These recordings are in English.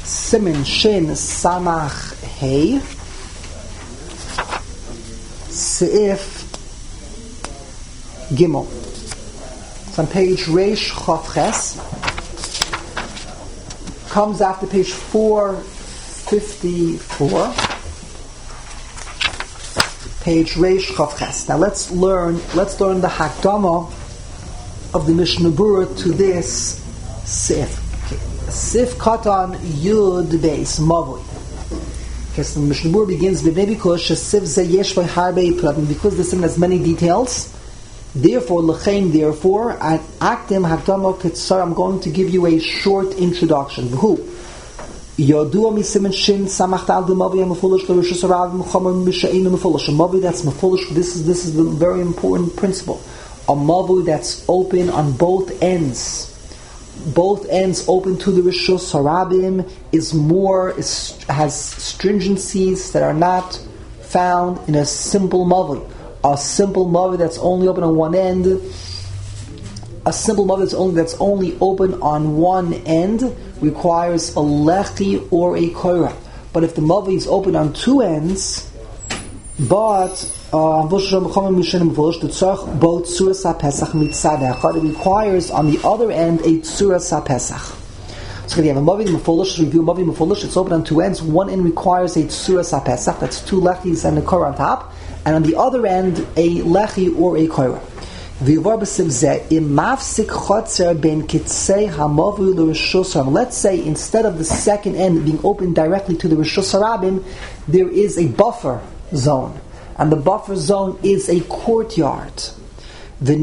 Simin Shin Samach Hey Seif Gimel. It's on page Reish Chof Ches. Comes after page 454. Page Reish Chof Ches. Now let's learn the Hakdama of the Mishnah Berurah to this Seif. Sif Katan Yud Beis Mavui. Because the Mishnah Berurah begins with because Sif Ze Yesh By Harbe Pratim, because this has many details. Therefore, and Akdim Hakdama Ketzar, I'm going to give you a short introduction. Who? Yodua Misimin Shin Samach Tal De Mavi Mefulish Le Rishus Harav Mechamer Mishainu Mefulish. A Mavi that's Mefulish. This is the very important principle. A Mavi that's open on both ends. Both ends open to the Rishus Harabim has stringencies that are not found in a simple Mavi. A simple Mavi that's only open on one end. A simple Mavi that's only open on one end requires a Lechi or a Koira. But if the Mavi is open on two ends, but it requires on the other end a Tzuras HaPesach. So if you have a Mavi Mefulish, review Mavi Mefulish, it's open on two ends. One end requires a Tzuras HaPesach, that's two Lechis and a Korah on top, and on the other end a Lechi or a Korah. Let's say instead of the second end being open directly to the Rishus Harabim, there is a buffer zone. And the buffer zone is a courtyard. The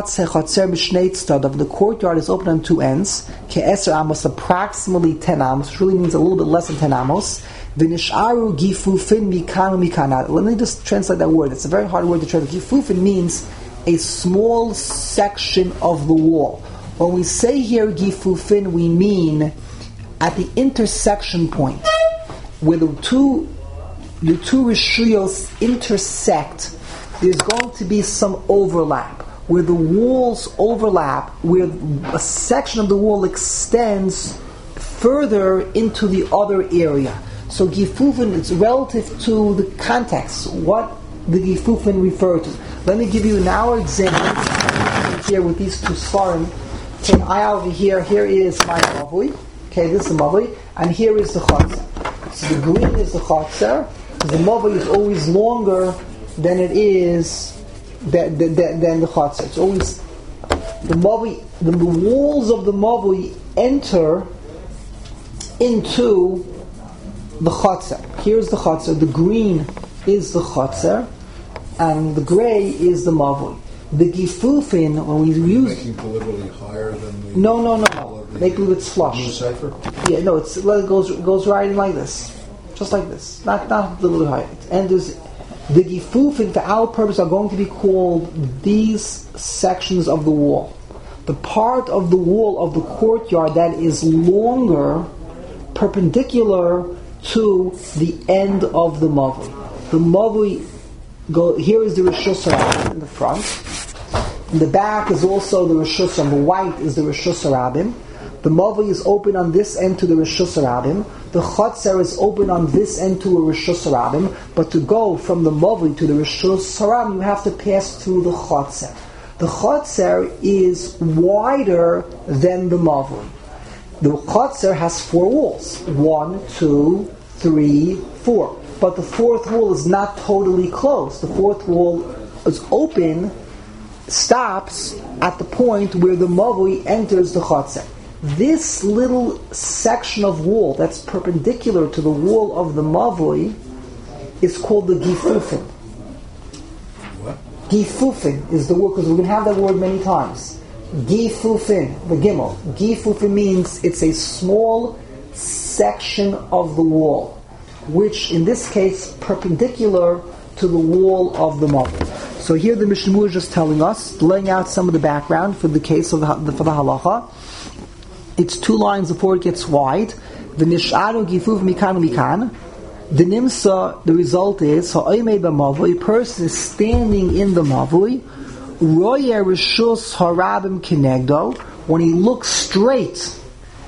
courtyard is open on two ends. Ke'eser amos, approximately 10 amos, which really means a little bit less than 10 amos. V'nisharu gifufin mikanu mikana. Let me just translate that word. It's a very hard word to translate. Gifufin means a small section of the wall. When we say here gifufin, we mean at the intersection point where the two Rishuyos intersect, there's going to be some overlap. Where the walls overlap, where a section of the wall extends further into the other area. So Gifufin is relative to the context, what the Gifufin refer to. Let me give you an hour example here with these two svarim. Okay, I over here is my Mavui. Okay, this is the Mavui, and here is the Chatzar. So the green is the Chatzar. The Mavui is always longer than it is than the Chatzar. It's always the Mavui. The walls of the Mavui enter into the Chatzar. Here's the Chatzar. The green is the Chatzar, and the gray is the Mavui. The Gifufin, when we use making deliberately higher than the no. Make believe it's flush. Yeah, no, it goes right in like this. Just like this, not the little height. And there's the gifufin for our purpose are going to be called these sections of the wall. The part of the wall of the courtyard that is longer, perpendicular to the end of the Mavui. The Mavui here is the Rishus Harabim in the front. In the back is also the Rishus, on the white is the Rishus Harabim. The Mavui is open on this end to the Rishus Harabim. The Chatzar is open on this end to a Rishus Harabim. But to go from the Mavui to the Rishus Harabim, you have to pass through the Chatzar. The Chatzar is wider than the Mavui. The Chatzar has 4 walls. 1, 2, 3, 4. But the 4th wall is not totally closed. The 4th wall is open, stops at the point where the Mavui enters the Chatzar. This little section of wall that's perpendicular to the wall of the Mavui is called the Gifufin. What? Gifufin is the word, because we're going to have that word many times. Gifufin, the Gimel. Gifufin means it's a small section of the wall, which in this case perpendicular to the wall of the Mavui. So here the Mishnah Berurah is just telling us, laying out some of the background for the case of for the halacha. It's 2 lines before it gets wide. The nish'aru gifuf mikan mikan. The nimsa, the result is ha'oimei b'mavui. A person is standing in the mavui. Roye rishus harabim kinegdo. When he looks straight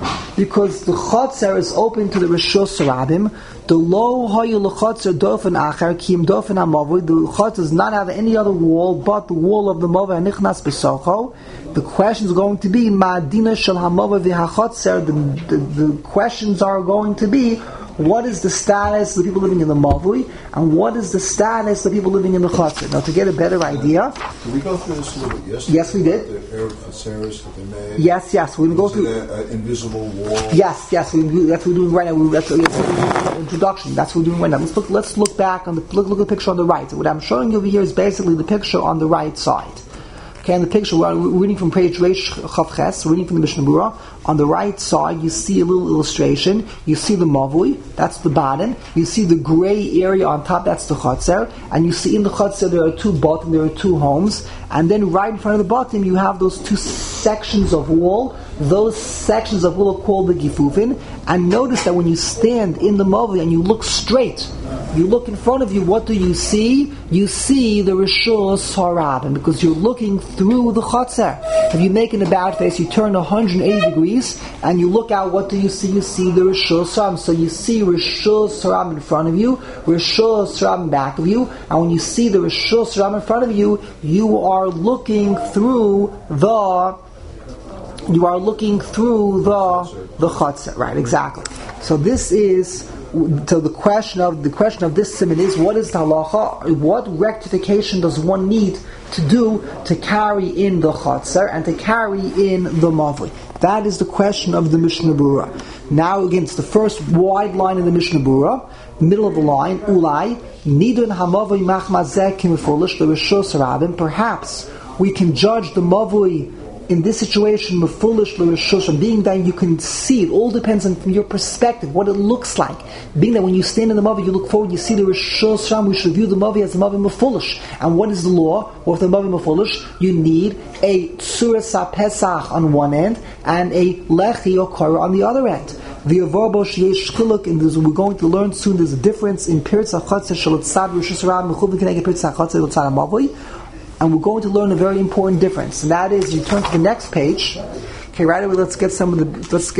Because the Chotzer is open to the Rishus Rabim. The Lo Hayu L'Chotzer Dofen Acher Kim Dofen HaMavui. The Chotzer does not have any other wall but the wall of the Mavui Nichnas B'Socho. The question is going to be Ma'adina Shel HaMavui V'HaChotzer. The questions are going to be, what is the status of the people living in the Mavui, and what is the status of the people living in the Chotzer? Now, to get a better idea... Did we go through this a little bit yesterday? Yes, we did. The Erev Chatzeres that they made? Yes. We're going to go through... An invisible wall? Yes. That's what we're doing right now. That's introduction. That's what we're doing right now. Let's look back on look at the picture on the right. So what I'm showing you over here is basically the picture on the right side. Okay, in the picture, we're reading from page Reish Chavches, reading from the Mishnah Berurah. On the right side, you see a little illustration. You see the Mavui, that's the bottom. You see the gray area on top, that's the Chotzer. And you see in the Chotzer there are two bottom, there are two homes. And then right in front of the bottom, you have those two sections of wall. Those sections of wall are called the Gifufin. And notice that when you stand in the Mavui and you look straight, you look in front of you, what do you see? You see the Rishus Harabim, because you're looking through the Chotzer. If you make an about face, you turn 180 degrees, and you look out, what do you see? You see the Rishus Harabim. So you see Rishus Harabim in front of you, Rishus Harabim back of you, and when you see the Rishus Harabim in front of you, you are looking through the Chotzer. Right, exactly. So this is... So the question of this siman is, what is the halacha? What rectification does one need to do to carry in the Chotzer and to carry in the Mavui? That is the question of the Mishnah Berurah. Now again, it's the first wide line in the Mishnah Berurah, middle of the line, Ulai, Nidun HaMavui Machmazeh Kimifolish, the Rishus Rabim. Perhaps we can judge the Mavui in this situation, Mefulish l'Rishus, being that you can see, it all depends on from your perspective, what it looks like. Being that when you stand in the Mavi, you look forward, you see the Rishus Ram, we should view the Mavi as the Mavi Mefulish. And what is the law? Well, for the Mavi Mefulish, you need a Tzuras HaPesach on one end, and a Lechi or Korah on the other end. We're going to learn soon, there's a difference in Piritz HaChotzer Shalotzad Rishus Ram, Mechuvin Keneged Piritz HaChotzer Lotzad HaMavui. And we're going to learn a very important difference, and that is, you turn to the next page. Okay, right away, let's get some of the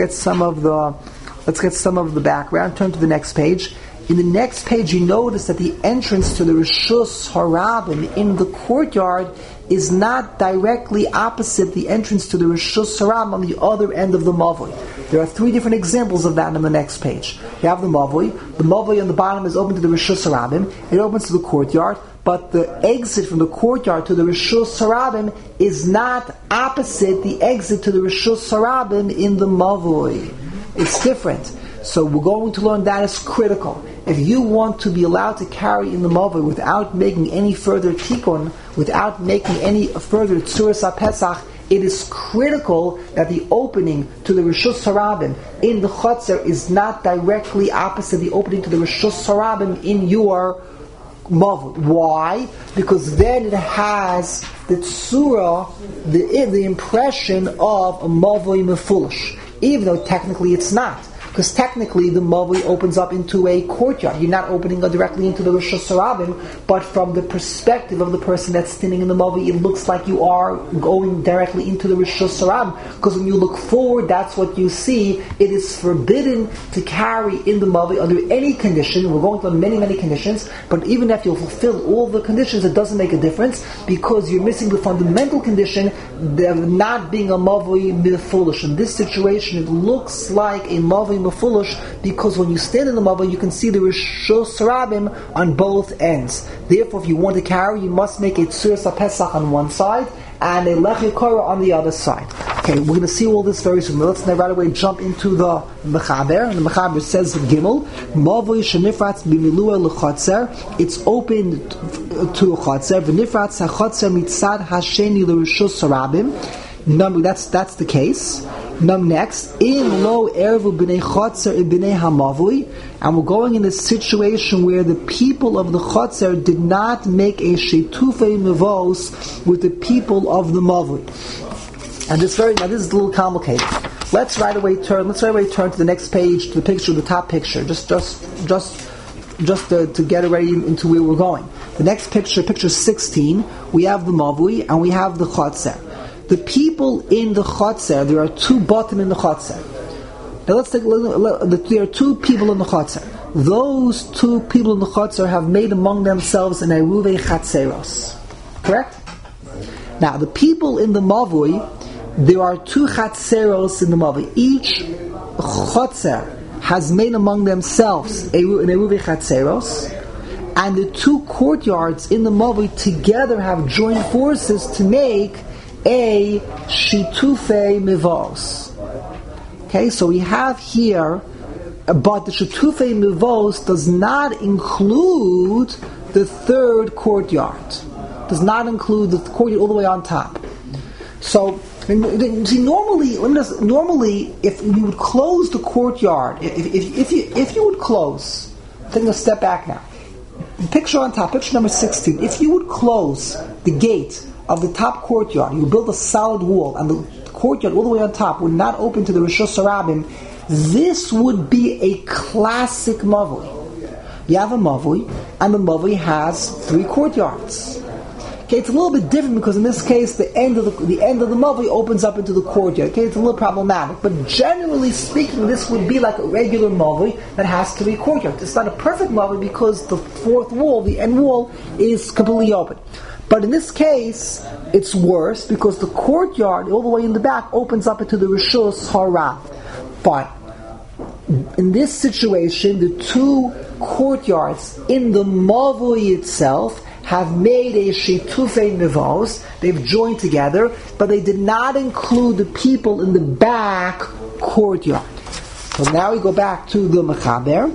background. Turn to the next page. In the next page, you notice that the entrance to the Rishus Harabim in the courtyard is not directly opposite the entrance to the Rishus Harabim on the other end of the Mavui. There are three different examples of that on the next page. You have the Mavui. The Mavui on the bottom is open to the Rishus Harabim. It opens to the courtyard. But the exit from the courtyard to the Rishus Harabim is not opposite the exit to the Rishus Harabim in the Mavui. It's different. So we're going to learn that is critical. If you want to be allowed to carry in the Mavui without making any further tikkun, without making any further Tzuras HaPesach, it is critical that the opening to the Rishus Harabim in the Chotzer is not directly opposite the opening to the Rishus Harabim in your Mavui. Why? Because then it has the tzura, the impression of a Mavui Mefulish, even though technically it's not. Because technically the Mavui opens up into a courtyard. You're not opening directly into the Rishus Harabim, but from the perspective of the person that's standing in the Mavui, it looks like you are going directly into the Rishus Harabim. Because when you look forward, that's what you see. It is forbidden to carry in the Mavui under any condition. We're going to learn many, many conditions, but even if you fulfill all the conditions, it doesn't make a difference, because you're missing the fundamental condition of not being a Mavui Mefulish. In this situation, it looks like a Mavui Mefulish, because when you stand in the Mavui, you can see the Rishus Harabim on both ends. Therefore, if you want to carry, you must make a Tzuras HaPesach on one side and a Lechi Korah on the other side. Okay, we're going to see all this very soon. Let's now right away jump into the Mechaber. And the Mechaber says in Gimel, Mavui Shenifratz B'milua L'Chotzer. It's open to a Chotzer. V'nifratz HaChotzer Mitzad Hasheni L'Rishus Harabim. That's the case. Next, in lo ervu b'nei chotzer b'nei hamavui, and we're going in a situation where the people of the chotzer did not make a shetufei mevos with the people of the mavui. And this is a little complicated. Let's right away turn to the next page, to the picture, the top picture, just to get ready into where we're going. The next picture 16, we have the mavui and we have the chotzer. The people in the Chotzer, there are two bottom in the Chotzer. Now let's take. There are two people in the Chatzar. Those two people in the Chatzar have made among themselves an Eruve Chatzeros. Correct? Right. Now the people in the Mavui, there are two Chatzeros in the Mavui. Each Chatzar has made among themselves an Eruve Chatzeros, and the two courtyards in the Mavui together have joined forces to make a Shitufei Mivos. Okay, so we have here, but the Shitufei Mivos does not include the third courtyard. Does not include the courtyard all the way on top. So, see, normally, if you would close the courtyard, if you would close, taking a step back now, picture on top, picture number 16. If you would close the gate of the top courtyard, you build a solid wall, and the courtyard all the way on top would not open to the Rishus Harabim, this would be a classic Mavui. You have a Mavui, and the Mavui has three courtyards. Okay, it's a little bit different because in this case the end of the Mavui opens up into the courtyard. Okay, it's a little problematic, but generally speaking, this would be like a regular Mavui that has three courtyards. It's not a perfect Mavui because the fourth wall, the end wall, is completely open. But in this case, it's worse because the courtyard all the way in the back opens up into the Rishus Harab. But in this situation, the two courtyards in the Mavui itself have made a Shitufei Mivos. They've joined together, but they did not include the people in the back courtyard. So now we go back to the Mechaber.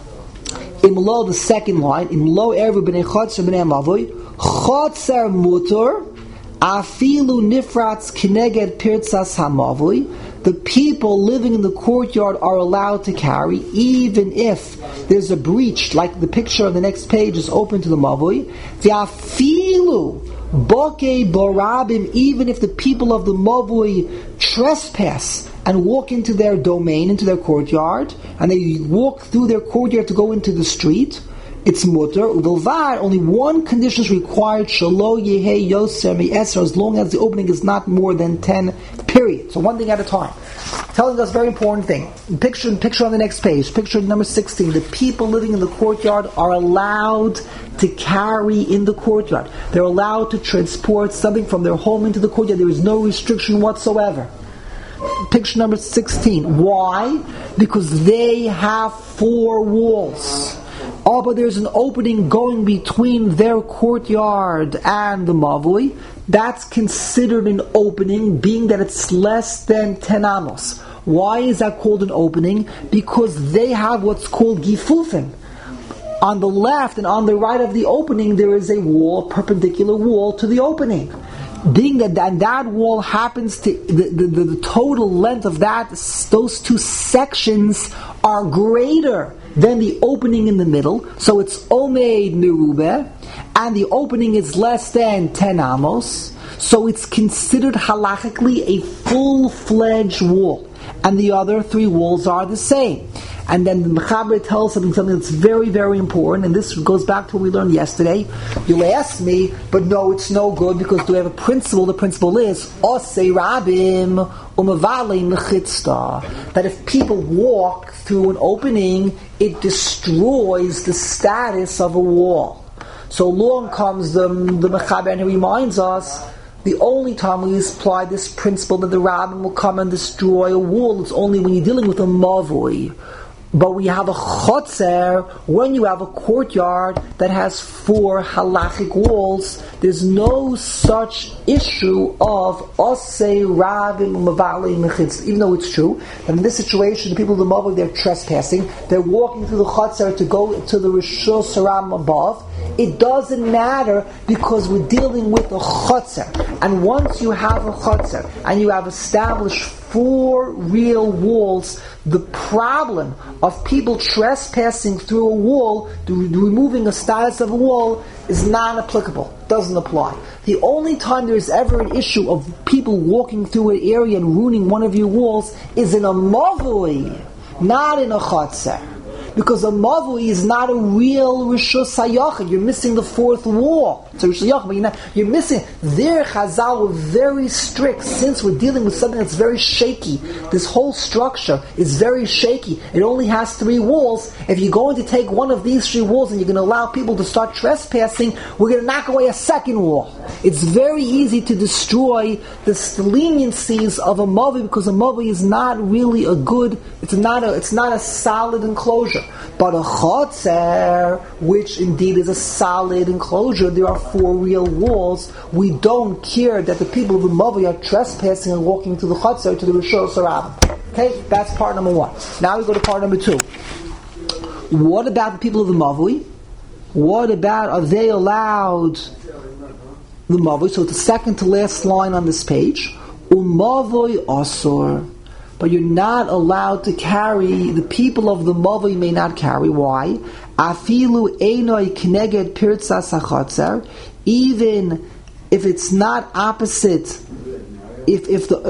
Imlo, the second line, Imlo Erev B'nei Chatzar B'nei Mavui, Chatzar Mutar, Afilu Nifratz Kineged Pirtzas HaMavui. The people living in the courtyard are allowed to carry, even if there's a breach, like the picture on the next page is open to the Mavui. V'afilu Bokei Borabim, even if the people of the Mavui trespass and walk into their domain, into their courtyard, and they walk through their courtyard to go into the street, it's mutter. Uvilvad, only one condition is required, shalo yehe yoser mi'eser, as long as the opening is not more than 10, period. So one thing at a time. Telling us a very important thing. Picture on the next page, picture number 16. The people living in the courtyard are allowed to carry in the courtyard. They're allowed to transport something from their home into the courtyard. There is no restriction whatsoever. Picture number 16. Why? Because they have four walls. Oh, but there's an opening going between their courtyard and the Mavui. That's considered an opening, being that it's less than 10 amos. Why is that called an opening? Because they have what's called gifufim. On the left and on the right of the opening, there is a wall, perpendicular wall to the opening. Being that wall happens to, the total length of those two sections are greater than the opening in the middle, so it's Omeid Merubeh, and the opening is less than 10 amos, so it's considered halachically a full-fledged wall, and the other three walls are the same. And then the Mechaber tells something that's very, very important, and this goes back to what we learned yesterday. You'll ask me, but no, it's no good, because we have a principle. The principle is, Osei Rabim Umavale Mechitzta, that if people walk through an opening, it destroys the status of a wall. So along comes the Mechaber, and he reminds us, the only time we apply this principle that the Rabbim will come and destroy a wall, it's only when you're dealing with a Mavui. But we have a chotzer, when you have a courtyard that has four halachic walls, there's no such issue of osei rabim mavali mechitz. Even though it's true that in this situation, the people of the Mavui, they're trespassing, they're walking through the chotzer to go to the Rishus Harabim above. It doesn't matter because we're dealing with a chotzer. And once you have a chotzer and you have established four real walls, the problem of people trespassing through a wall, removing a status of a wall, is non-applicable. Doesn't apply. The only time there's ever an issue of people walking through an area and ruining one of your walls is in a mavui, not in a chotzer. Because a mavui is not a real rishus hayachid. You're missing the fourth wall. It's a rishus hayachid, but you're missing. There, Chazal were very strict. Since we're dealing with something that's very shaky, this whole structure is very shaky. It only has 3 walls. If you're going to take one of these 3 walls and you're going to allow people to start trespassing, we're going to knock away a second wall. It's very easy to destroy the leniencies of a mavui, because a mavui is not really a good. It's not a solid enclosure. But a chotzer, which indeed is a solid enclosure, there are 4 real walls. We don't care that the people of the mavui are trespassing and walking to the chotzer, to the rishus harabim. Okay, that's part number 1. Now we go to part number 2. What about the people of the mavui? What about, are they allowed the mavui? So it's the second to last line on this page. Umavui asor. But you're not allowed to carry, the people of the mavui may not carry. Why? Afilu einoi kneged pirtzas hachotzer. Even if it's not opposite, if the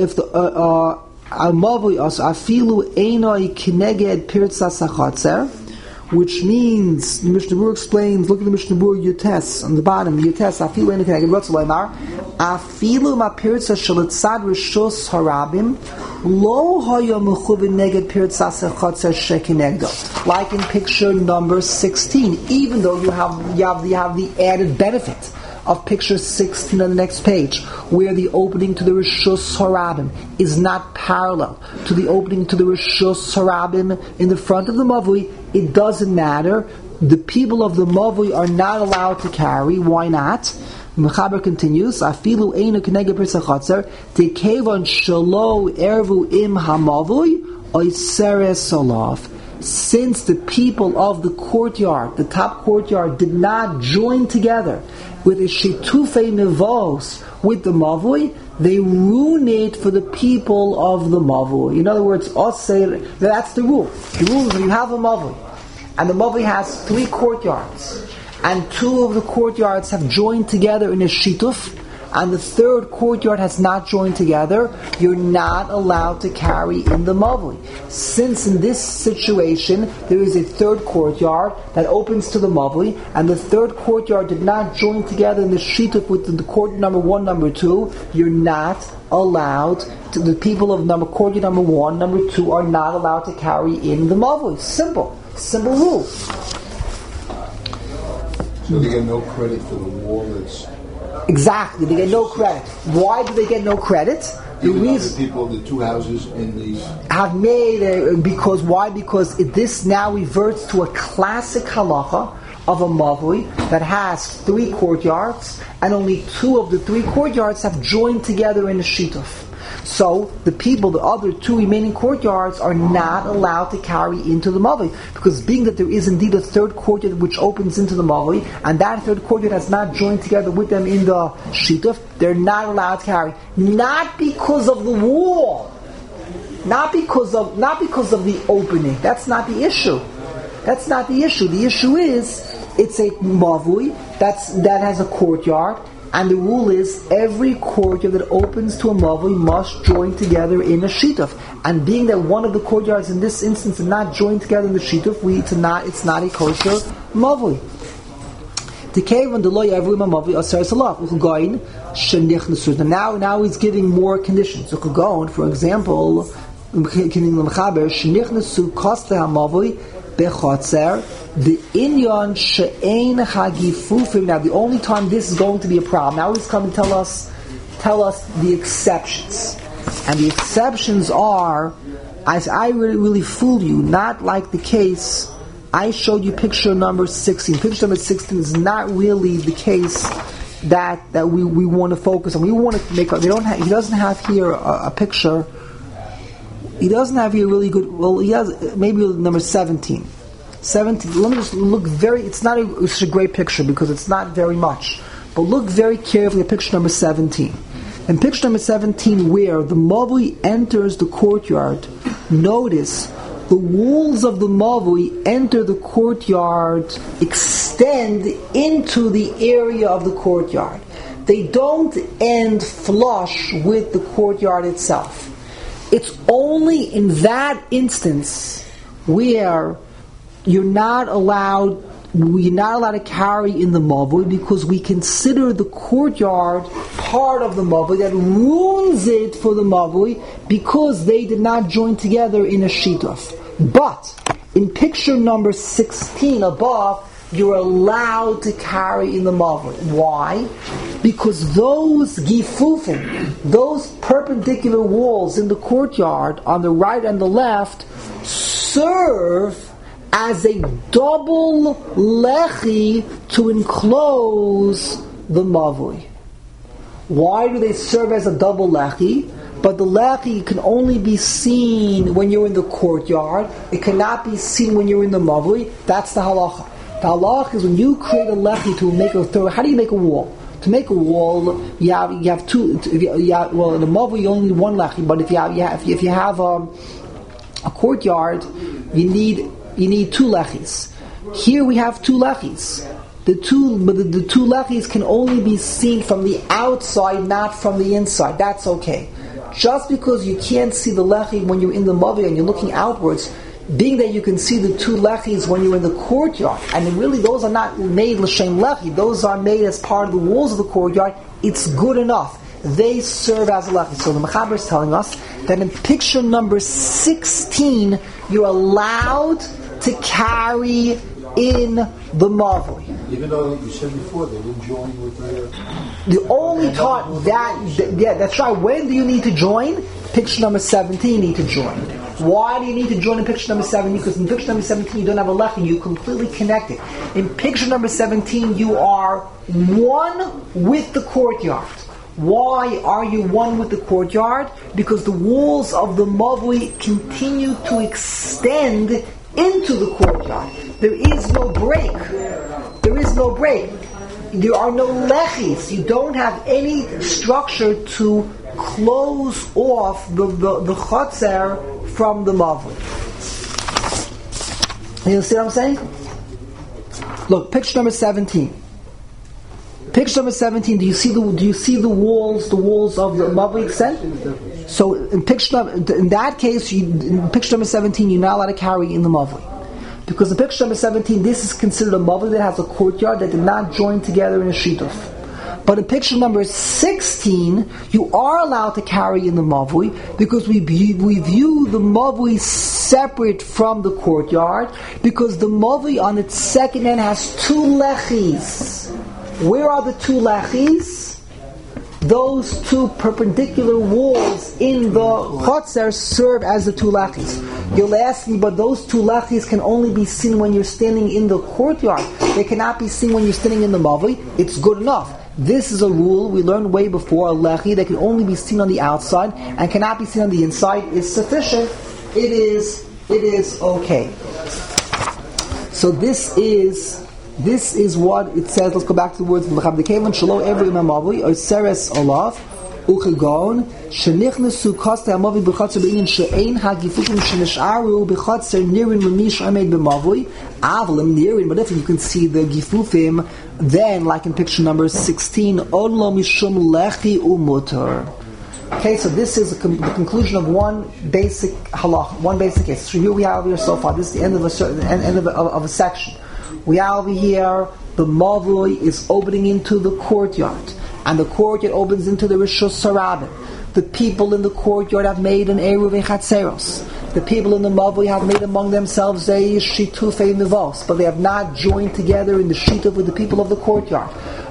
mavui also afilu einoi kneged pirtzas hachotzer, which means the Mishnah Berurah explains. Look at the Mishnah Berurah Yutes on the bottom. Yutes afilu einoi kneged rotzloimar afilu ma pirtzas shelitzad rishus harabim. Lo haya mechuvin neged pirtzas hachotzer shekinegdo. Like in picture number 16, even though you have the added benefit of picture 16 on the next page, where the opening to the rishus harabim is not parallel to the opening to the rishus harabim in the front of the mavui. It doesn't matter. The people of the mavui are not allowed to carry. Why not? Mechaber continues, Afilu einu kneged pirtzas hachotzer tekevon shelo ervu im hamavui oiseres olav. Since the people of the courtyard, the top courtyard, did not join together with a shitufei mevos with the mavui, they ruin it for the people of the mavui. In other words, that's the rule. The rule is when you have a mavui, and the mavui has 3 courtyards, and 2 of the courtyards have joined together in a shituf, and the 3rd courtyard has not joined together, you're not allowed to carry in the mavui. Since in this situation there is a 3rd courtyard that opens to the mavui, and the 3rd courtyard did not join together in the shituf with the courtyard number 1, number 2, you're not allowed to, the people of courtyard number 1, number 2 are not allowed to carry in the mavui. Simple rule. So they get no credit for the wall that's... Exactly, they get no credit. Why do they get no credit? The reason the people of the 2 houses in the... have made, because why? Because this now reverts to a classic halacha of a mavui that has 3 courtyards, and only 2 of the 3 courtyards have joined together in a shituf. So the people, the other 2 remaining courtyards, are not allowed to carry into the mavui, because being that there is indeed a 3rd courtyard which opens into the mavui, and that 3rd courtyard has not joined together with them in the shituf, they're not allowed to carry. Not because of the wall, not because of the opening. That's not the issue. That's not the issue. The issue is it's a mavui that has a courtyard. And the rule is every courtyard that opens to a mavui must join together in a shituf. And being that one of the courtyards in this instance is not joined together in the shituf, it's not a kosher mavui. Now he's giving more conditions. For example, the inyan she'ein hagifufim. Now, the only time this is going to be a problem. Now he's coming to tell us the exceptions, and the exceptions are, as I really fooled you, not like the case. I showed you picture number 16. Picture number 16 is not really the case that we want to focus on. We want to make. He doesn't have here a picture. He doesn't have here really good. Well, he has maybe number 17. 17. Let me just look it's a great picture because it's not very much. But look very carefully at picture number 17. In picture number 17, where the mavui enters the courtyard, notice the walls of the mavui enter the courtyard, extend into the area of the courtyard. They don't end flush with the courtyard itself. It's only in that instance where we're not allowed to carry in the mavui because we consider the courtyard part of the mavui that ruins it for the mavui because they did not join together in a shituf. But in picture number 16 above, you're allowed to carry in the mavui. Why? Because those gifufim, those perpendicular walls in the courtyard on the right and the left, serve as a double lechi to enclose the mavui. Why do they serve as a double lechi? But the lechi can only be seen when you're in the courtyard. It cannot be seen when you're in the mavui. That's the halacha. The halacha is when you create a lechi to make a third. How do you make a wall? To make a wall, you have two. Well, in the mavui you only need one lechi. But if you have a courtyard, you need two lechis. Here we have two lechis. The two lechis can only be seen from the outside, not from the inside. That's okay. Just because you can't see the lechi when you're in the mavui and you're looking outwards, being that you can see the two lechis when you're in the courtyard, and really those are not made l'shem lechi, those are made as part of the walls of the courtyard, it's good enough. They serve as a lechi. So the Mechaber is telling us that in picture number 16, you're allowed to carry in the mavui. Even though you said before they didn't join with the only time that's right. When do you need to join? Picture number 17, you need to join. Why do you need to join in picture number 17? Because in picture number 17 you don't have a lechi, you're completely connected. In picture number 17 you are one with the courtyard. Why are you one with the courtyard? Because the walls of the mavui continue to extend into the courtyard. There is no break. There is no break. There are no lechis. You don't have any structure to close off the chotzer from the mavui. You see what I'm saying? Look, picture number 17. Picture number 17. Do you see the walls? The walls of the mavui extend. So in that case, in picture number 17, you're not allowed to carry in the mavui. Because in picture number 17, this is considered a mavui that has a courtyard that did not join together in a shituf. But in picture number 16, you are allowed to carry in the mavui because we view the mavui separate from the courtyard because the mavui on its second end has two lechis. Where are the two lechis? Those two perpendicular walls in the chotzer serve as the two lechis. You'll ask me, but those two lechis can only be seen when you're standing in the courtyard. They cannot be seen when you're standing in the mavui. It's good enough. This is a rule we learned way before. A lechi that can only be seen on the outside and cannot be seen on the inside is sufficient. It is okay. So this is what it says. Let's go back to the words of Mechaber Kevan Shelo Every Mavui or Seres Olav Uchigon Shenichnesu Kosta Mavui B'Chatzer B'Inyan She'ein Hagifukim Shenish'aru B'Chatzer Nirin Mamish Amed B'Mavui Avlim Nirin. But if you can see the Gifufim, then like in picture number 16, Odlo Mishum Lechi Umutar. Okay, so this is the conclusion of one basic halach, one basic case. So here we have here so far. This is the end of a section. We have over here the mavui is opening into the courtyard, and the courtyard opens into the Rishus Sarabim. The people in the courtyard have made an eruv chatzeros. The people in the mavui have made among themselves a shitufei nivos, but they have not joined together in the shituf with the people of the courtyard.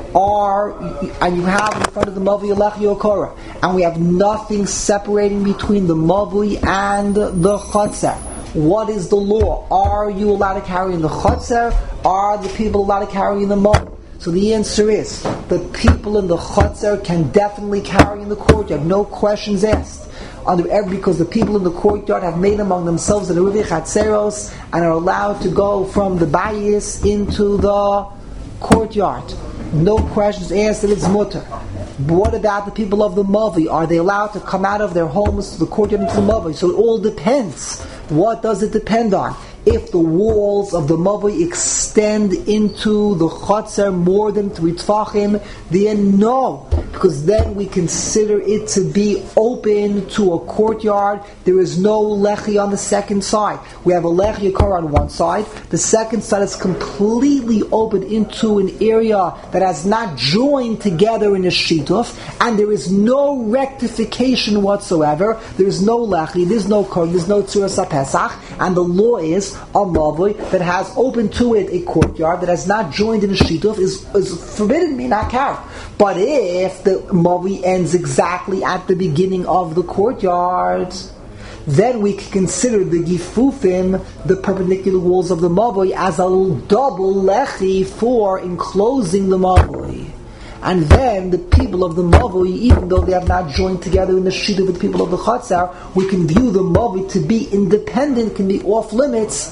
And you have in front of the mavui a lechi okora, and we have nothing separating between the mavui and the chotzer. What is the law? Are you allowed to carry in the chotzer? Are the people allowed to carry in the mavui? So the answer is, the people in the chotzer can definitely carry in the courtyard. No questions asked. Because the people in the courtyard have made among themselves the eruv chatzeros and are allowed to go from the bayis into the courtyard. No questions asked that it's mutter. But what about the people of the mavui? Are they allowed to come out of their homes to the courtyard into the mavui? So it all depends. What does it depend on? if the walls of the Mavoi extend into the Chotzer more than 3 Tfachim, then no, because then we consider it to be open to a courtyard. There is no Lechi on the second side. We have a Lechi Yakar on one side. The second side is completely open into an area that has not joined together in a Shituf, and there is no rectification whatsoever. There is no Lechi, there's no Kor, there's no Tzuras HaPesach, and the law is a Mavoi that has open to it a courtyard that has not joined in a Shituf is forbidden me, not carried. But if the Mavoi ends exactly at the beginning of the courtyard, then we can consider the Gifufim, the perpendicular walls of the Mavoi, as a double Lechi for enclosing the Mavoi. And then the people of the Mavoi, even though they have not joined together in the Shituf with the people of the Chatzar, we can view the Mavoi to be independent, can be off limits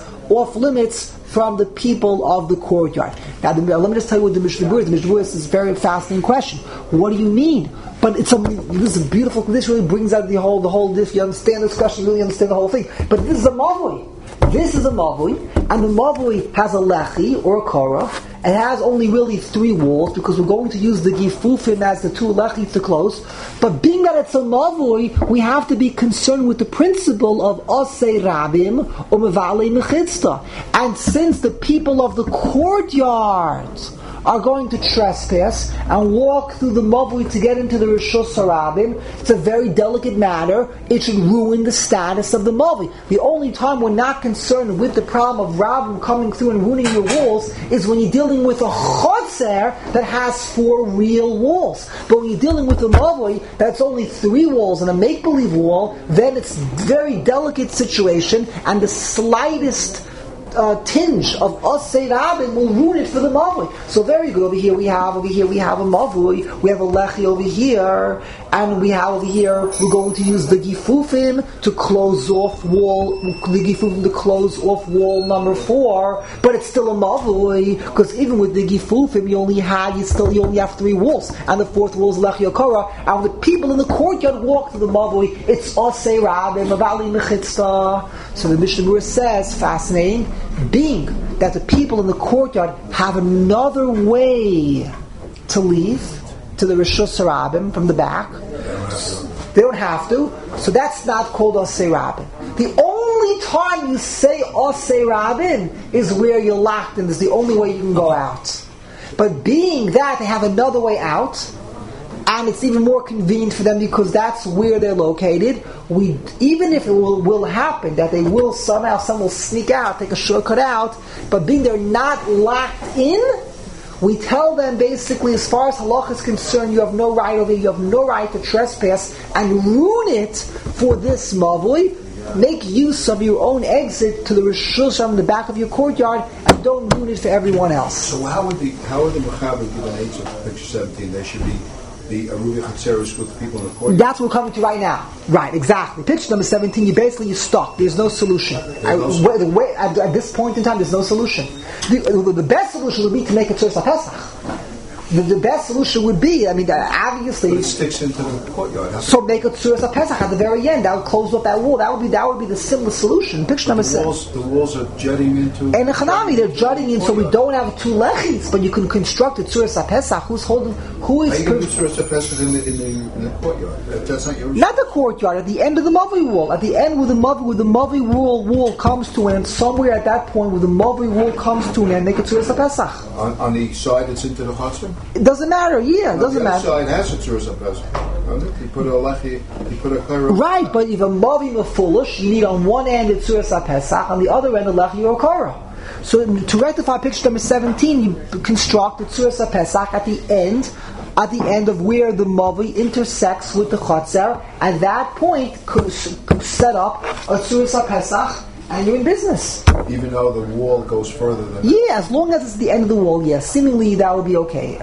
from the people of the courtyard. Now, let me just tell you what the Mishnah Berurah is. The Mishnah Berurah is a very fascinating question. What do you mean? But this is beautiful. This really brings out the whole. If you understand this question, you really understand the whole thing. But this is a Mavoi. This is a Mavoi, and the Mavoi has a Lechi or a Korah. It has only really 3 walls because we're going to use the Gifufim as the 2 Lechis to close. But being that it's a Mavoi, we have to be concerned with the principle of Osei Rabim or Mevalei Mechitzta. And since the people of the courtyard are going to trespass and walk through the Mavoi to get into the Rishus Harabim, it's a very delicate matter. It should ruin the status of the Mavoi. The only time we're not concerned with the problem of Rabim coming through and ruining your walls is when you're dealing with a Chotzer that has 4 real walls. But when you're dealing with a Mavoi that's only 3 walls and a make-believe wall, then it's a very delicate situation, and the slightest tinge of Osei Rabin will ruin it for the Mavoi. So very good. Over here we have a Mavoi, we have a Lechi over here, and we have over here, we're going to use the Gifufim to close off wall number 4, but it's still a Mavoi, because even with the Gifufim you only have 3 walls, and the 4th wall is Lechi Yakara, and when the people in the courtyard walk to the Mavoi, it's Osei Rabin, Mevalei Mechitzta. So the Mishnah Berurah says, fascinating, being that the people in the courtyard have another way to leave to the Rishus Harabim from the back, they don't have to, so that's not called Osei Rabin. The only time you say Osei Rabin is where you're locked in. This is the only way you can go out. But being that they have another way out, and it's even more convenient for them because that's where they're located, even if it will happen that they will somehow, some will sneak out, take a shortcut out, but being they're not locked in, we tell them basically, as far as halach is concerned, you have no right over here, you have no right to trespass and ruin it for this Mavoi. Make use of your own exit to the Rishus on the back of your courtyard, and don't ruin it for everyone else. So how would the Mechaber give an age of picture 17? They should be the Aruvi Chatzeris with the people in the courtyard. That's what we're coming to right now. Right, exactly. Picture number 17, you're stuck. There's no solution. At this point in time, there's no solution. The best solution would be to make a Tzuras HaPesach. The best solution would be, obviously, but it sticks into the courtyard. So make a Tzuras HaPesach at the very end. That would close up that wall. That would be the simplest solution. Picture number 7. The walls are jutting into. And Hanami, they're jutting in, so we don't have 2 lechis, but you can construct a Tzuras HaPesach. Who is? You can do Tzuras HaPesach in the courtyard. That's not your. Not the courtyard. At the end of the Mavoi wall. At the end, where the Mavoi wall comes to an end. Somewhere at that point, where the Mavoi wall comes to an end, make a Tzuras HaPesach. On the side that's into the Chatzar? It doesn't matter. Yeah, it doesn't matter. The other side has a Tzuras HaPesach. You put a lechi, you put a kaira. Right, but if a Mavim are foolish, you need on one end a Tzuras HaPesach, on the other end a lechi or a kaira. So to rectify picture number 17, you construct the Tzuras HaPesach at the end of where the Mavi intersects with the Chatzar. At that point, could set up a Tzuras HaPesach, and you're in business. Even though the wall goes further than yeah, as long as it's the end of the wall, yes. Seemingly that would be okay.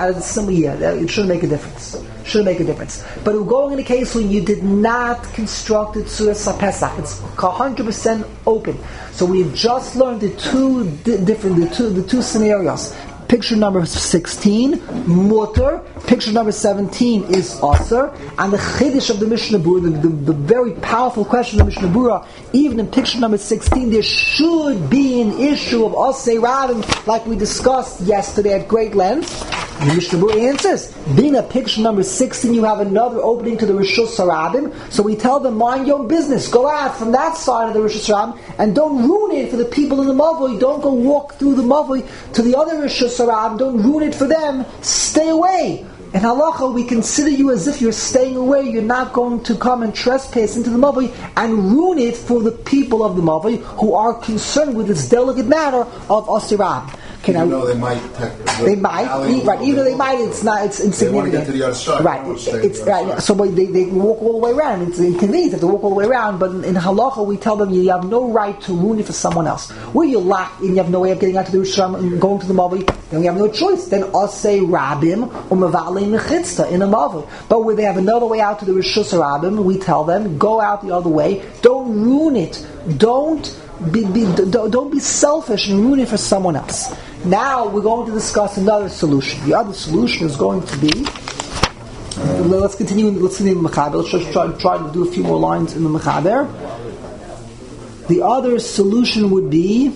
It shouldn't make a difference. But we're going in a case when you did not construct the Tzuras HaPesach. It's 100% open. So we've just learned the two scenarios. Picture number 16, mutter. Picture number 17 is aser. And the chiddush of the Mishnah Berurah, the very powerful question of the Mishnah Berurah, even in picture number 16, there should be an issue of asay rabim, like we discussed yesterday at great length. The Mishnah Berurah answers, being a picture number 16, you have another opening to the Rishus Harabim, so we tell them, mind your own business, go out from that side of the Rishus Harabim, and don't ruin it for the people in the Mavoi, don't go walk through the Mavoi to the other Rishus Harabim, don't ruin it for them, stay away. In halacha, we consider you as if you're staying away, you're not going to come and trespass into the Mavoi and ruin it for the people of the Mavoi who are concerned with this delicate matter of Asirab. Even though they might, right? Even though they might, it's not. It's insignificant. They want to get to the other side, right? It's right. So they can walk all the way around. It's inconvenient if they walk all the way around. But in halacha, we tell them you have no right to ruin it for someone else. Where you're locked and you have no way of getting out to the Rishon and going to the Mavi, then you have no choice. Then asay rabim or mavale mechitzta in a Mavi. But where they have another way out to the Rishus Rabim, we tell them go out the other way. Don't ruin it. Don't be selfish and ruin it for someone else. Now we're going to discuss another solution. The other solution is going to be, let's continue in the Mechaber. Let's just try to do a few more lines in the Mechaber. The other solution would be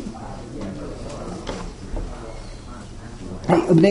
let me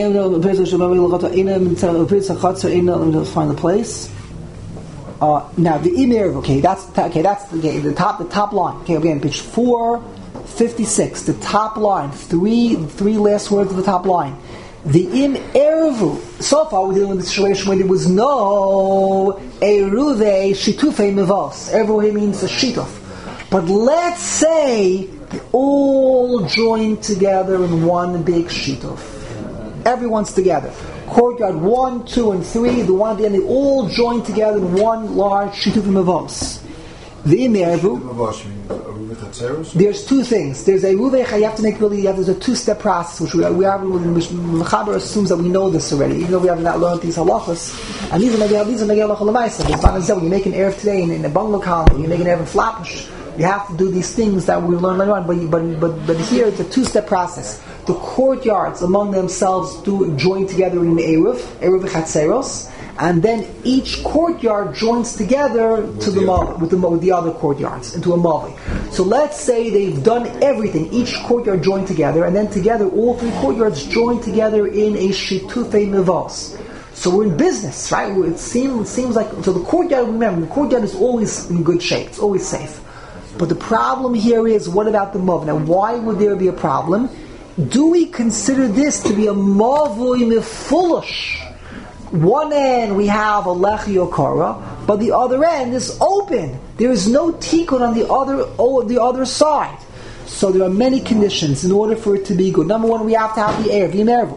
just find the place. Now the Imer, that's the top line. Okay, again, page 456, the top line, three last words of the top line. The Im Ervu. So far, we're dealing with a situation where there was no Eruve Shitufei Mevos. Ervu means a shituf. But let's say they all joined together in one big shituf. Everyone's together. Courtyard 1, 2, and 3, the one at the end, they all join together in one large shituf mavos. The imervu. There's two things. There's a ruvech. You have to make there's a two-step process, which we have. Mechaber assumes that we know this already, even though we have not learned these halachas. And these are halacha lemaisa. When you make an erev today in a bungalow colony, you make an erev in Flatbush, you have to do these things that we learn later on. But here it's a two-step process. The courtyards among themselves do join together in the eruv chatzeros, and then each courtyard joins together to the mavi with the other courtyards into a mavi. So let's say they've done everything. Each courtyard joined together, and then together all three courtyards join together in a shitufei mevos. So we're in business, right? It seems like so. The courtyard, remember, the courtyard is always in good shape. It's always safe. But the problem here is, what about the mav? Now, why would there be a problem? Do we consider this to be a mavui mefulish? One end we have a lechi okara, but the other end is open. There is no tikkun on the other side. So there are many conditions in order for it to be good. Number one, we have to have the erev,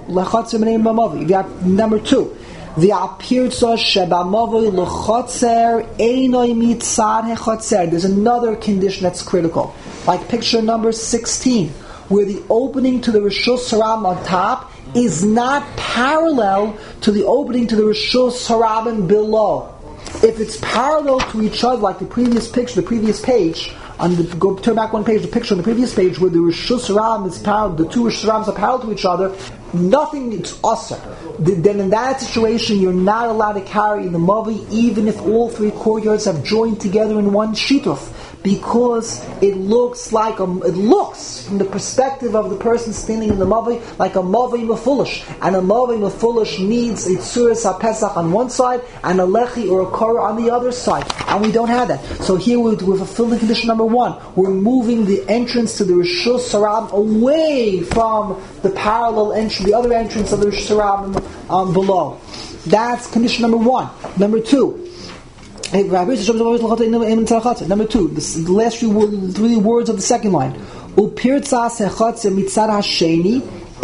Number two, the apirtza shebamavoi lechotzer einoi mitzad hechotzer. There's another condition that's critical, like picture number 16, where the opening to the Rishus Harabim on top is not parallel to the opening to the Rishus Harabim below. If it's parallel to each other, like the previous picture, the previous page, turn back one page, the picture on the previous page where the Rishus Harabim is parallel, the two Rishus Harabims are parallel to each other, nothing is usher. Then in that situation, you're not allowed to carry in the mavi, even if all three courtyards have joined together in one shituf, because it looks from the perspective of the person standing in the mavi, like a mavi mefulish, and a mavi mefulish needs a tzuras ha-pesach on one side and a lechi or a korah on the other side, and we don't have that. So here we're fulfilling condition number one. We're moving the entrance to the Rishus Harabim away from the parallel entrance, the other entrance of the Rishus Harabim below. That's condition number one. Number two. Number two, the last three words of the second line. Upirtzas hechotzer mitzad hasheni,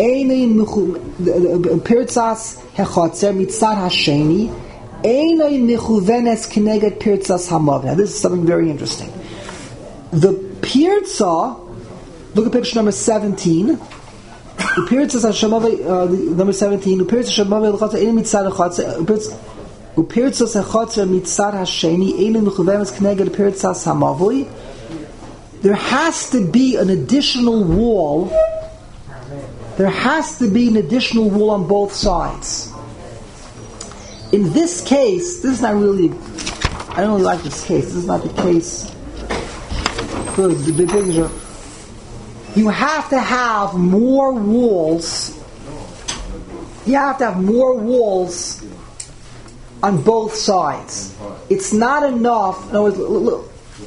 upirtzas hechotzer mitzad hasheni, einoi mechuvenes kineged pirtzas hamav. Now this is something very interesting. The pirtza, look at picture number 17. The pirtzas hashamav, number 17. The pirtzas hashamav lechotzer einoi mitzad hechotzer. Upirtzas hechotzer mitzad hasheni einoi mechuvenes kineged pirtzas hamavui. There has to be an additional wall there has to be an additional wall on both sides. In this case, this is not really, I don't really like this case. This is not the case for the big picture. You have to have more walls. You have to have more walls on both sides. It's not enough. No, look.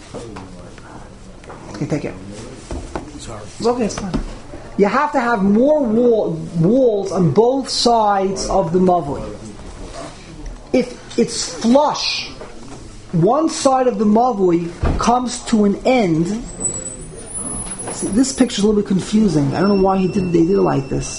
Okay, take it. Sorry. It's okay, it's fine. You have to have more walls on both sides of the mavui. If it's flush, one side of the mavui comes to an end. See, this picture is a little bit confusing. I don't know why they did it like this.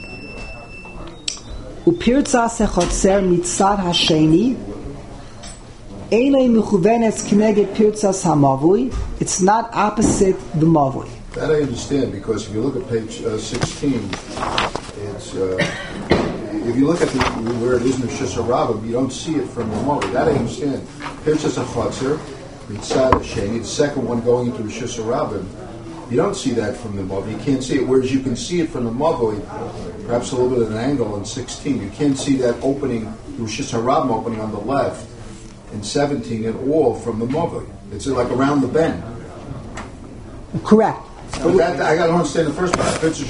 Upirtzas hechotzer mitzad hasheni einay mechuvenes k'neged pirtzas hamavui. It's not opposite the mavui. That I understand, because if you look at page 16, it's if you look at where it is in the Rishus Harabim, you don't see it from the mavui. That I understand. Pirtzas hachotzer mitzad hasheni, the second one going into Rishus Harabim. You don't see that from the mavui. You can't see it. Whereas you can see it from the mavui, perhaps a little bit at an angle in 16. You can't see that opening, the Rishus Harabim opening on the left in 17 at all from the mavui. It's like around the bend. Correct. But that, I got to understand the first part. Wait,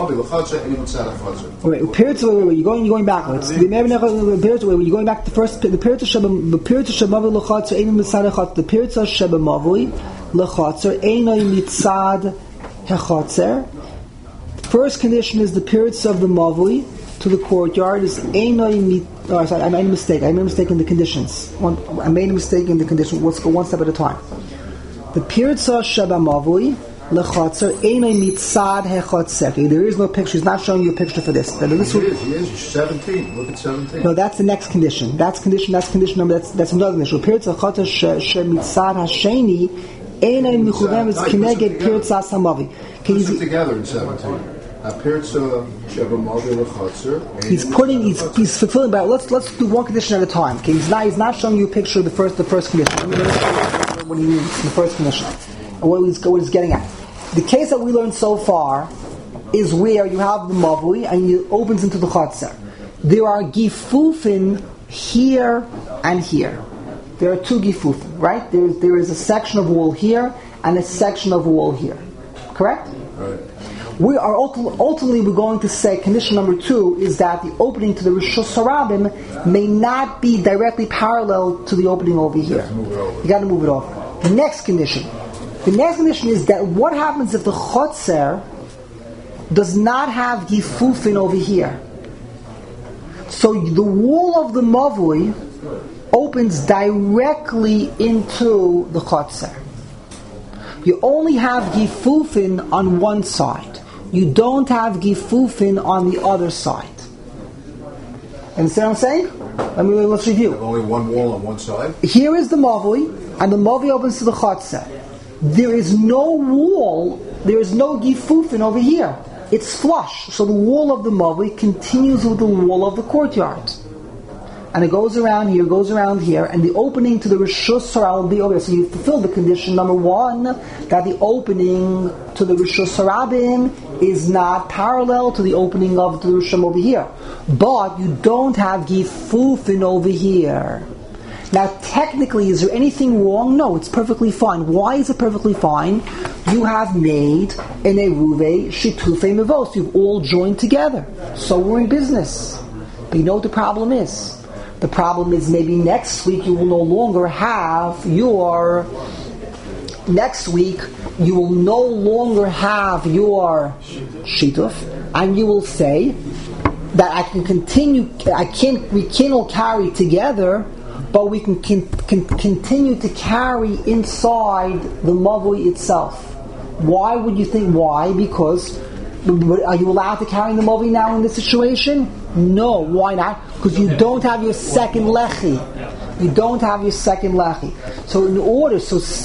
you're going backwards. You're going back to the first. The Pirtzah Shebamavui L'Chatzer Ein Mitzad Hechatzer. The Pirtzah Shebamavui L'Chatzer Einay Mitzad Hechatzer. First condition is the Pirtzah of the Mavui to the courtyard is Einay Mitzad. Oh, sorry, I made a mistake. I made a mistake in the conditions. I made a mistake in the condition. Let's go one step at a time. The Pirtzah Shebamavui L'Chatzer Einay Mitzad Hechatzer. There is no picture. He's not showing you a picture for this. He is 17. Look at 17. No, that's the next condition. That's condition number. That's another condition. Pirtzah Hechatzer Shemitzad Hasheni Einay Mechuvenes K'neged Pirtzas Hamavi. Put it together in 17. Pirtzah Shebamavui L'Chatzer. He's fulfilling. But let's do one condition at a time. Okay, he's not showing you a picture of the first condition. What he means in the first condition. And what he's getting at. The case that we learned so far is where you have the mavui and it opens into the chatzer. There are gifufin here and here. There are two gifufin, right? There is a section of wall here and a section of wall here. Correct? Right. We are ultimately we're going to say condition number 2 is that the opening to the Rishus Harabim may not be directly parallel to the opening over here. You got to move it over. The next condition is that what happens if the chotzer does not have gifufin over here? So the wall of the mavui opens directly into the chotzer. You only have gifufin on one side. You don't have gifufin on the other side. Understand what I'm saying? Let's review. You have only one wall on one side? Here is the mavui, and the mavui opens to the chotzer. There is no wall, there is no gifufin over here. It's flush. So the wall of the mavui continues with the wall of the courtyard. And it goes around here, and the opening to the Rishus Harabim will be over. So you fulfill the condition number 1, that the opening to the Rishus Harabim is not parallel to the opening of the Rishus over here. But you don't have gifufin over here. Now, technically, is there anything wrong? No, it's perfectly fine. Why is it perfectly fine? You have made an eruve shitufei mevos. You've all joined together. So we're in business. But you know what the problem is? The problem is maybe next week you will no longer have your shituf, and you will say that we can all carry together, but we can continue to carry inside the mavui itself. Why would you think? Why? Because are you allowed to carry the mavui now in this situation? No. Why not? Because you don't have your second lechi. You don't have your second lechi. So in order,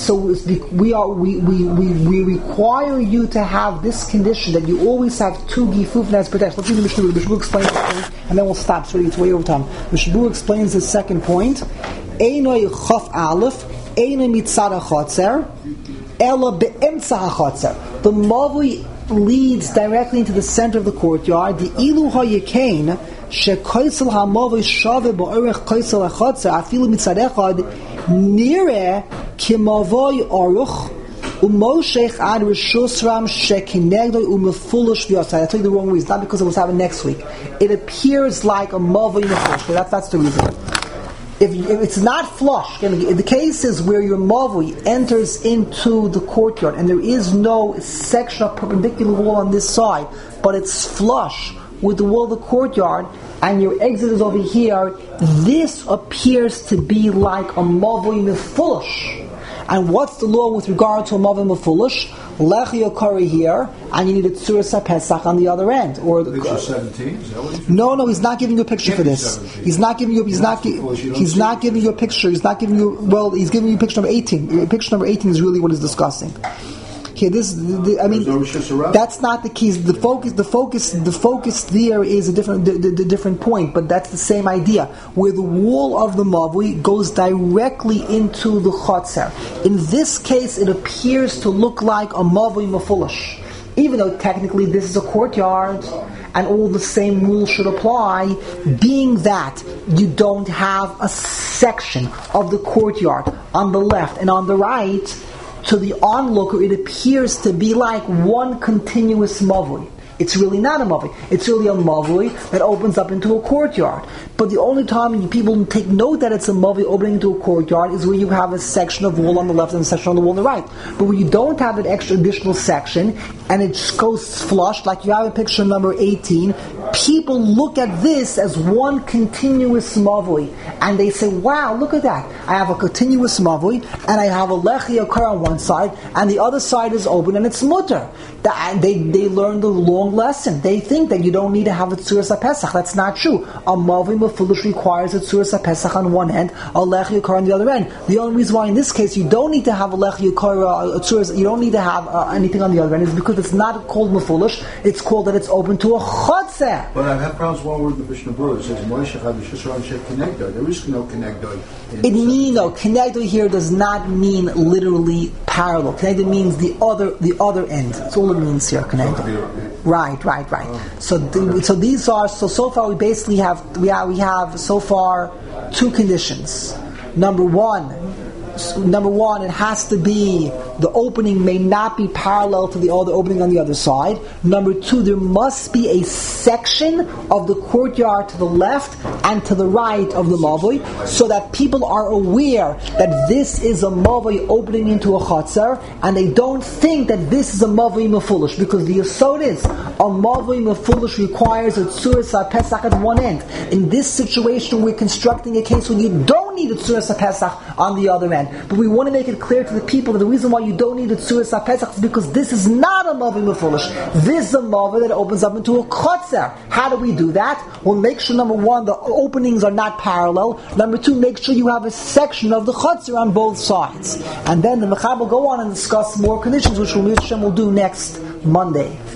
we require you to have this condition that you always have two gifufin as protection. Let's see the Mishnah. The Mishnah explains this point, and then we'll stop. It's way over time. The Mishnah explains the second point. Einoi chaf aleph, einoi mitzad hachatzer, ela beemtza hachatzer. The mavui leads directly into the center of the courtyard. The ilu hayikain shekoisel hamavoi shave ba'orech koisel achotzer afilu mitzad echad nire kimavoi aruch umoshech ad rishusram shekinegdoi umefulish v'yosai. I tell you the wrong reason, not because it was happening next week. It appears like a mavoi mefulish. That's the reason. If it's not flush, the case is where your mavui enters into the courtyard and there is no section of perpendicular wall on this side, but it's flush with the wall of the courtyard, and your exit is over here, this appears to be like a mavui mefulish. And what's the law with regard to a mavui mefulish? Lechi Yokari here, and you need a Tzuras HaPesach on the other end. Or the picture 17. Is that what he's no, he's not giving you a picture for this. 17. He's not giving you. He's not giving you a picture. He's not giving you. Well, he's giving you picture number 18. Picture number 18 is really what he's discussing. Okay, that's not the key. The focus there is a different point, but that's the same idea. Where the wall of the mavui goes directly into the chotzer. In this case, it appears to look like a mavui mefulish, even though technically this is a courtyard, and all the same rules should apply. Being that you don't have a section of the courtyard on the left and on the right. To the onlooker, it appears to be like one continuous mavui. It's really not a mavui. It's really a mavui that opens up into a courtyard. But the only time people take note that it's a mavui opening into a courtyard is where you have a section of wall on the left and a section on the wall on the right. But when you don't have an extra additional section and it just goes flush, like you have in picture number 18, people look at this as one continuous mavui, and they say, "Wow, look at that! I have a continuous mavui, and I have a lechi occur on one side, and the other side is open, and it's mutter." They learn the long lesson. They think that you don't need to have a Tzuras HaPesach. That's not true. A mavui mefulish requires a Tzuras HaPesach on one end, a lechi occur on the other end. The only reason why in this case you don't need to have a lechi occur, a Tzuras, you don't need to have anything on the other end is because it's not called mefulish. It's called that it's open to a chotzer. But I have problems one word in the Mishnah Berurah. It says Moishech HaVishusharon Shek Kenegdoi. There is no Kenegdoi. It means Kenegdoi here does not mean literally parallel. Kenegdoi means the other end. That's all it means here. Kenegdoi. Right. So these are so far we basically have so far two conditions. Number one, it has to be the opening may not be parallel to the other opening on the other side. Number two, there must be a section of the courtyard to the left and to the right of the mavui, so that people are aware that this is a mavui opening into a chotzer, and they don't think that this is a mavui mefulish, because the yesod is a mavui mefulish requires a Tzuras HaPesach at one end. In this situation, we're constructing a case where you don't need a Tzuras HaPesach on the other end. But we want to make it clear to the people that the reason why you don't need a Tzuras HaPesach is because this is not a mavui mefulish. This is a mavui that opens up into a chotzer. How do we do that? Well, make sure, number one, the openings are not parallel. Number two, make sure you have a section of the chotzer on both sides. And then the Mechaber will go on and discuss more conditions, which we'll do next Monday.